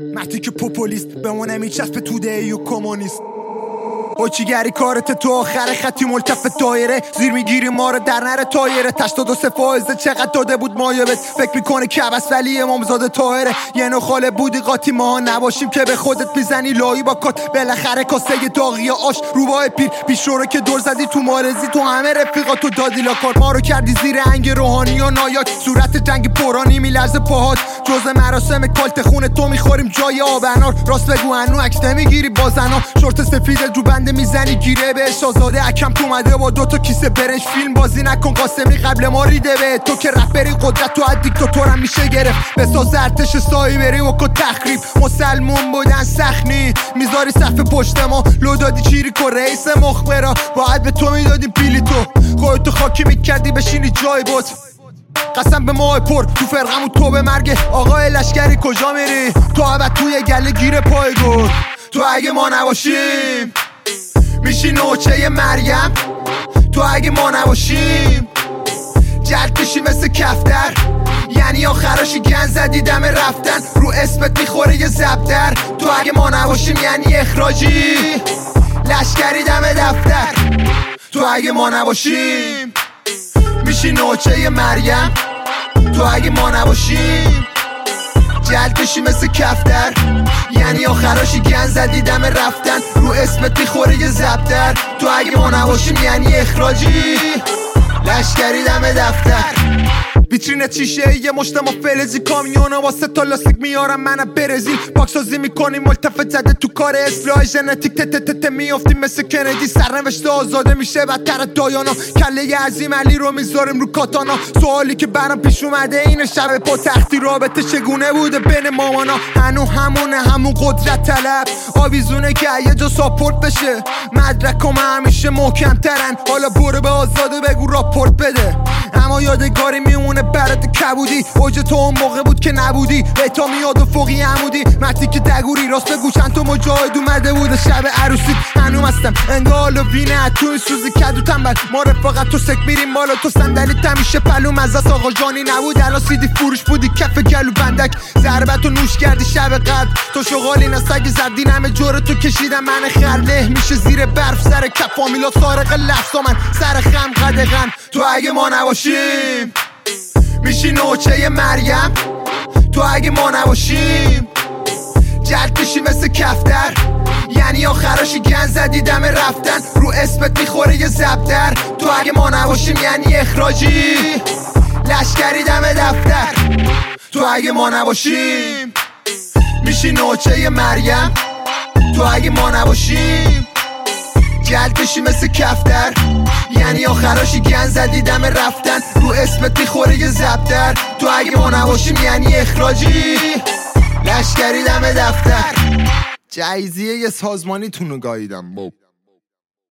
مهدی که پوپولیست بمونه میچسب توده ای و کمونیست اوچیگری کارت تو آخر خطی ملتف دایره زیر میگیری ما رو در نره تایره 82 فائزه چقدر داده بود مایبت فکر میکنه که بس ولی امامزاده طاهره یه نو خاله بودی قاطی ما نباشیم که به خودت میزنی لایی با کات بالاخره کاسه داغی آش روبای پیر پیش رو که دور زدی تو مارزی تو همه رفیقاتو دادی لاکار ما رو کردی زیر انگ روحانی و نایاک صورت جنگ پرانی میلرزه پاهات جزء مراسم کالت خون تو میخوریم جای آبنار راست بگو هنو عکس نمیگیری با زنا شورت سفید جو بنده میزنی گیره بهش آزاده اکم تو اومده با 2 تا کیسه برنج فیلم بازی نکن قاسمی قبل ما ریده به تو که رپری قدرت تو از دیکتاتورم میشه گرفت بساز ارتش سایبری و که تخریب مسلمون بودن سخنی میذاری صف پشت ما لو دادی چیری که رئیس مخبرا باید به تو میدادیم پیلی تو خودتو خاکی میکردی بشینی جای بود قسم به ماه پر تو فرقمون تو به مرگ آقای لشکری کجا میری تو عبد توی گله گیر پای گل تو اگه ما نباشیم میشی نوچه مریم تو اگه ما نباشیم جلد میشی مثل کفتر یعنی آخراشی گن زدی دم رفتن رو اسمت میخوره یه زبدر تو اگه ما نباشیم یعنی اخراجی لشکری دم دفتر تو اگه ما نباشیم میشی نوچه مریم تو اگه ما نباشیم جلد بشی مثل کفتر یعنی آخراشی گن زدی دم رفتن رو اسمت میخوره یه زبدر تو اگه ما نباشیم یعنی اخراجی لشکری دم دفتر ویترین چیشه یه مشت ما فلزی کامیونا واسه تا لاستیک میارم منم برزیل پاکسازی میکنیم ملتفت زده تو کار اصلاح ژنتیک تتتت میافتیم مثل کندی سرنوشت آزاده میشه بدتر دایانا کله عظیم علی رو میذاریم رو کاتانا سوالی که برام پیش اومده اینه شب پا تختی رابطه چگونه بوده بین مامانا هنو همونه همون قدرت طلب آویزونه که یه جا ساپورت بشه مدرکم همیشه محکم ترن حالا برو به آزاده بگو راپورت بده اما یادگاری میمونه برات کبودی اوج تو اون موقع بود که نبودی بیتا میاد و فوقی عمودی مهدی که دگوری راست بگو چند تا مجاهد اومده بود شب عروسی هنوم هستم انگال و وینه تو این سوزی کدو تنبل ما رفاقت تو سک میریم بالا تو صندلی تمیشه پلو مزاس آقا جانی نبود الان سیدی فروش بودی کف گلو بندک ضربتو نوش کردی شب قبل تو شغالی نسگ زدین همه جور تو کشیدم من خرله میشه زیر برف سر کف فامیلا سارق لفظا من سر خم قدغن تو اگه ما نباشیم میشی نوچه مریم تو اگه ما نباشیم جلد میشی مثل کفتر یعنی آخراشی گن زدی دم رفتن رو اسمت میخوره یه زبدر تو اگه ما نباشیم یعنی اخراجی لشکری دم دفتر تو اگه ما نباشیم میشی نوچه مریم تو اگه ما نباشیم جلد بشی مثل کفتر یعنی آخراشی گن زدی دم رفتن رو اسمت میخوره یه زبدر تو اگه ما نباشیم یعنی اخراجی لشکری دم دفتر جایزیه یه سازمانی تونو گاییدم